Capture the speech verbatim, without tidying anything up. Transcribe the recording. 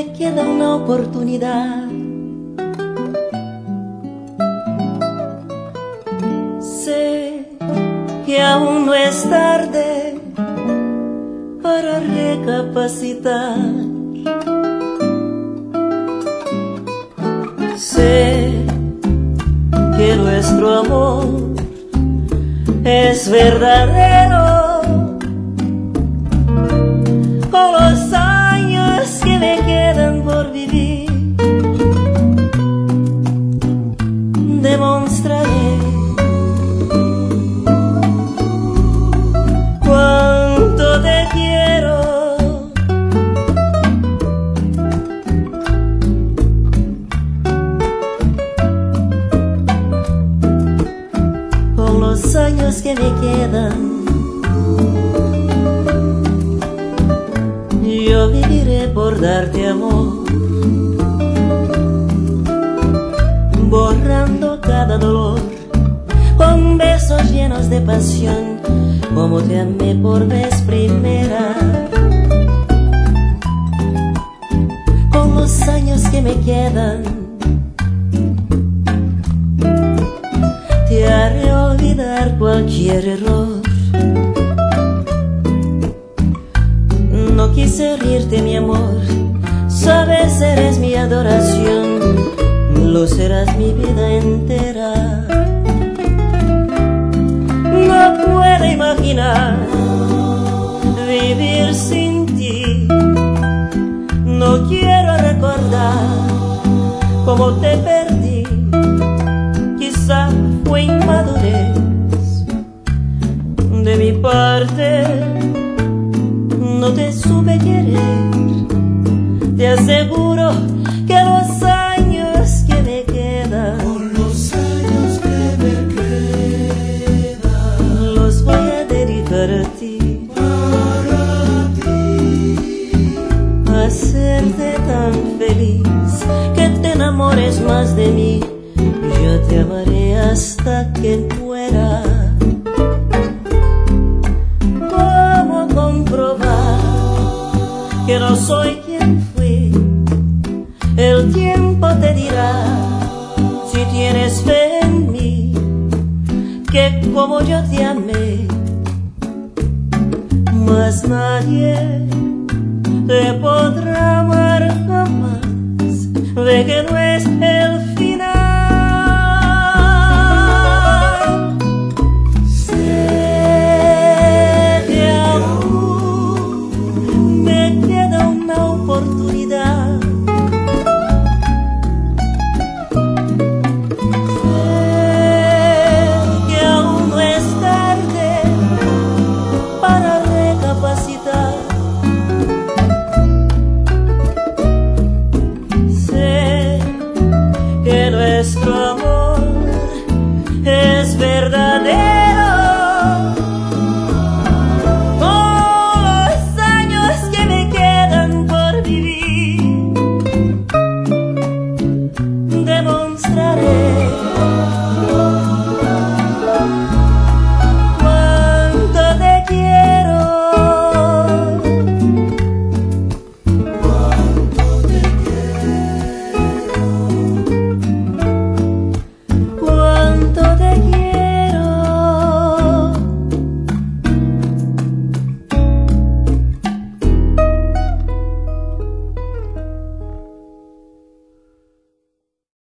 me queda una oportunidad. Sé que aún no es tarde para recapacitar. Sé que nuestro amor es verdadero. Con los años que me quedan por vivir, demostraré cuánto te quiero. Con los años que me quedan, yo viviré por darte amor, borrando cada dolor con besos llenos de pasión, como te amé por vez primera. Con los años que me quedan, te haré olvidar cualquier error. No quise herirte, mi amor, sabes, eres mi adoración, lo serás mi vida entera. No puedo imaginar vivir sin ti, no quiero recordar cómo te perdí. Quizá fue inmadurez de mi parte, no te supe querer. Te aseguro que los años que me quedan, por los años que me quedan, los voy a dedicar a ti, para ti, a hacerte tan feliz, que te enamores más de mí. Yo te amaré hasta que muera. ¿Cómo comprobar que no soy quien fui? El tiempo te dirá, si tienes fe en mí, que como yo te amé, más nadie te podrá amar jamás. Ve que no es